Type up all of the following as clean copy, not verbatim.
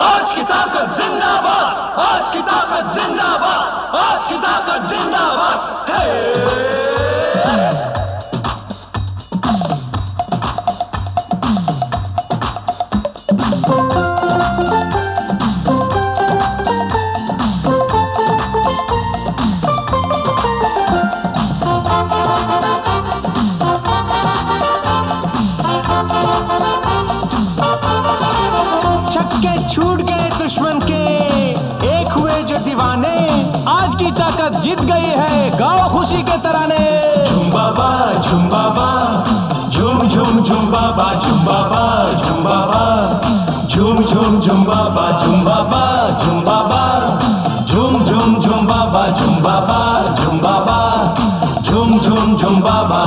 आज की ताकत जिंदाबाद, आज की ताकत जिंदाबाद, आज की ताकत जिंदाबाद। हे छूट गए दुश्मन के, एक हुए जो दीवाने, आज की ताकत जीत गई है, गाओ खुशी के तराने। झूम बाबा झूम बाबा, झूम झूम झूम बाबा, झूम बाबा झूम बाबा, झूम झूम झूम बाबा, झूम बाबा झूम बाबा, झूम झूम झूम बाबा, झूम बाबा झूम बाबा, झूम झूम झूम बाबा।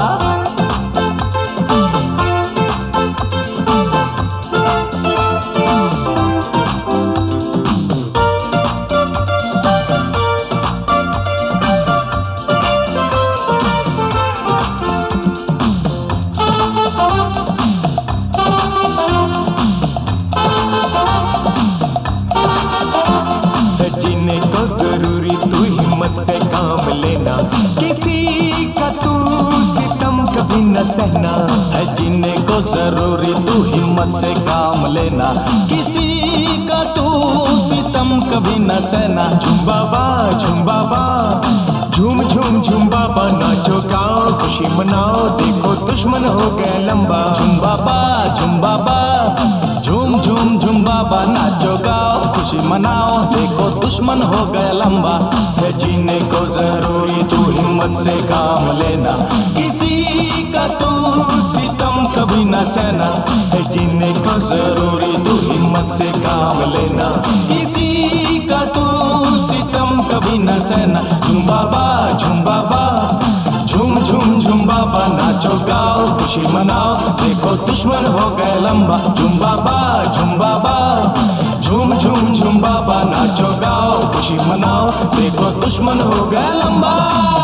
जीने को जरूरी तू हिम्मत से काम लेना, किसी का तू सितम कभी न सहना है। जीने को जरूरी तू हिम्मत से काम लेना, किसी का तू सितम कभी न सहना। झूम बाबा झूम बाबा, झूम झूम झूम बाबा, नाचो गाओ खुशी मनाओ, देखो दुश्मन हो गए लंबा। झूम बाबा झूम बाबा, झूम झूम झूम बाबा, नाचो गाओ खुशी मनाओ, देखो दुश्मन हो गए लंबा। है जीने को जरूरी तू हिम्मत से काम लेना, किसी का तू सितम कभी न सहना है। जीने को जरूरी तू हिम्मत से काम लेना, किसी का तू सितम कभी न सहना। झूम बाबा झूम बाबा, झूम झूम झूम बाबा, नाचो गाओ खुशी मनाओ, देखो दुश्मन हो गए लंबा। झूम बाबा झूम बाबा, झूम झूम झूम बाबा, नाचो गाओ खुशी मनाओ, देखो दुश्मन हो गए लंबा।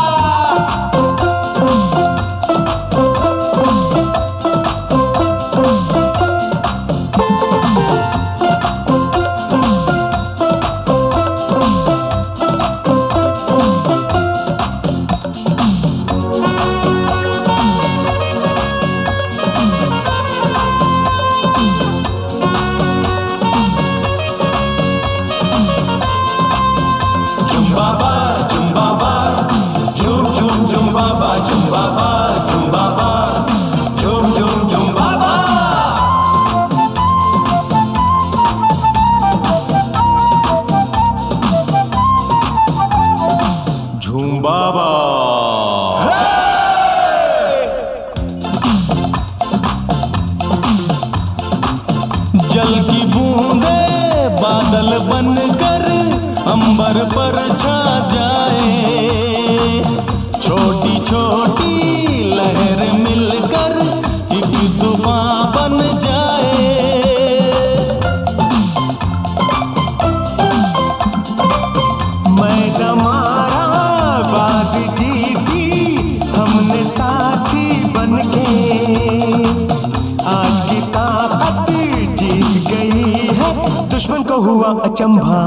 झूम बाबा झूम बाबा, झूम झूम झूम बाबा, झूम बाबा झूम बाबा, झूम झूम झूम बाबा। झूम बाबा जल की बूंदे बादल बनकर अंबर पर छा जाए, छोटी छोटी लहर मिलकर एक तूफान बन जाए। मैदान मारा बाजी जीती हमने साथी बनके, आज की ताकत जीत गई है, दुश्मन को हुआ अचंभा।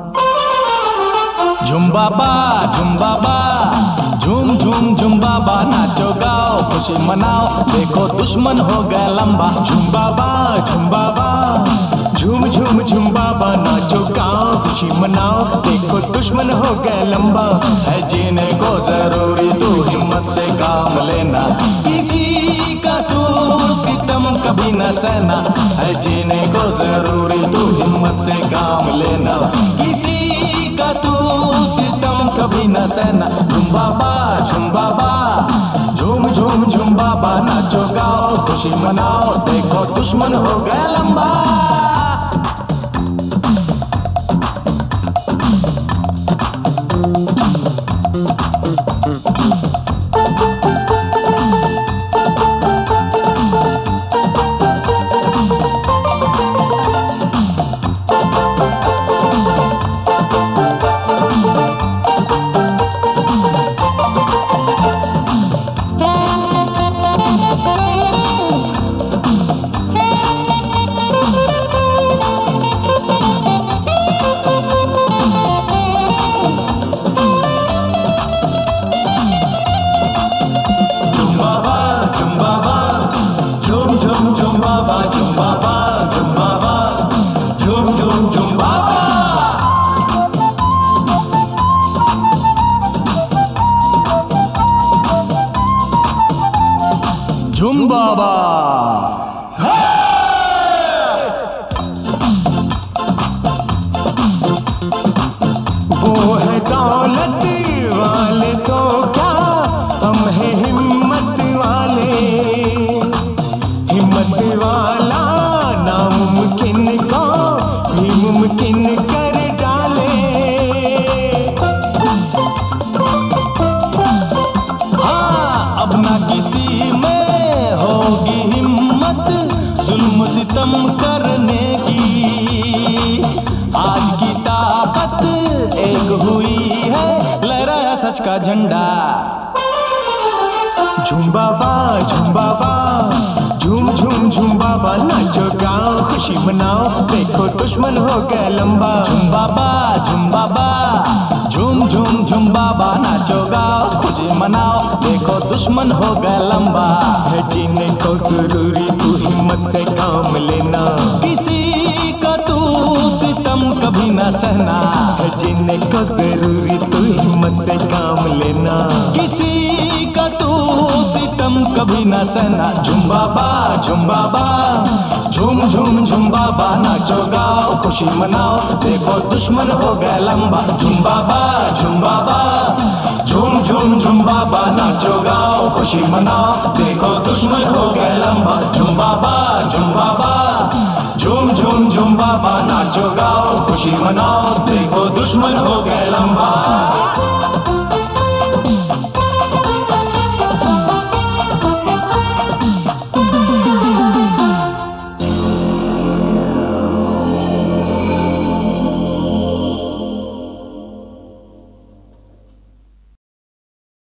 झूम बाबा झूम बाबा, झूम झूम झूम बाबा, नाचो गाओ खुशी मनाओ, देखो दुश्मन हो गए लंबा। झूम बाबा झूम बाबा, झूम झूम झूम बाबा, नाचो गाओ खुशी मनाओ, देखो दुश्मन हो गए लंबा। है जीने को जरूरी तू हिम्मत से काम लेना, किसी का तू सितम कभी न सहना है। जीने को जरूरी तू हिम्मत से काम लेना, किसी का तू सितम कभी न सहना। झूम बाबा झूम बाबा, झूम झूम झूम बाबा, नाचो गाओ खुशी मनाओ, देखो दुश्मन हो गए लंबा। बाबा झूम बाबा झूम झूम झूम बाबा। झूम बाबा वो है दौलत वाले तो क्या, हम है हिम्मत वाले। हिम्मत वाला नामुमकिन को भी मुमकिन कर डाले। हाँ, अब ना किसी में होगी हिम्मत जुल्म सितम करने की। आज की ताकत एक हुई है, लहराया सच का झंडा। झूम बाबा झूम बाबा झूम झूम झूम बाबा, नाचो गाओ खुशी मनाओ, देखो दुश्मन हो गया लंबा। झूम बाबा झूम बाबा झूम झूम झूम बाबा, नाचो गाओ खुशी मनाओ, देखो दुश्मन हो गया लंबा। है जीने को जरूरी तू हिम्मत से काम लेना, किसी का तू सितम कभी ना सहना। है जीने को जरूरी तू हिम्मत से काम लेना, किसी का तू सितम कभी ना सहना। झूम बाबा झूम बाबा झूम झूम झूम बाबा, नाचो गाओ खुशी मनाओ, देखो दुश्मन हो गया लंबा। झूम बाबा झूम बाबा झूम झूम झूम बाबा, नाचो गाओ खुशी मनाओ, देखो दुश्मन हो गया लंबा। झूम बाबा झूम बाबा झूम झूम झूम बाबा, नाचो गाओ खुशी मनाओ, देखो दुश्मन हो गया लंबा।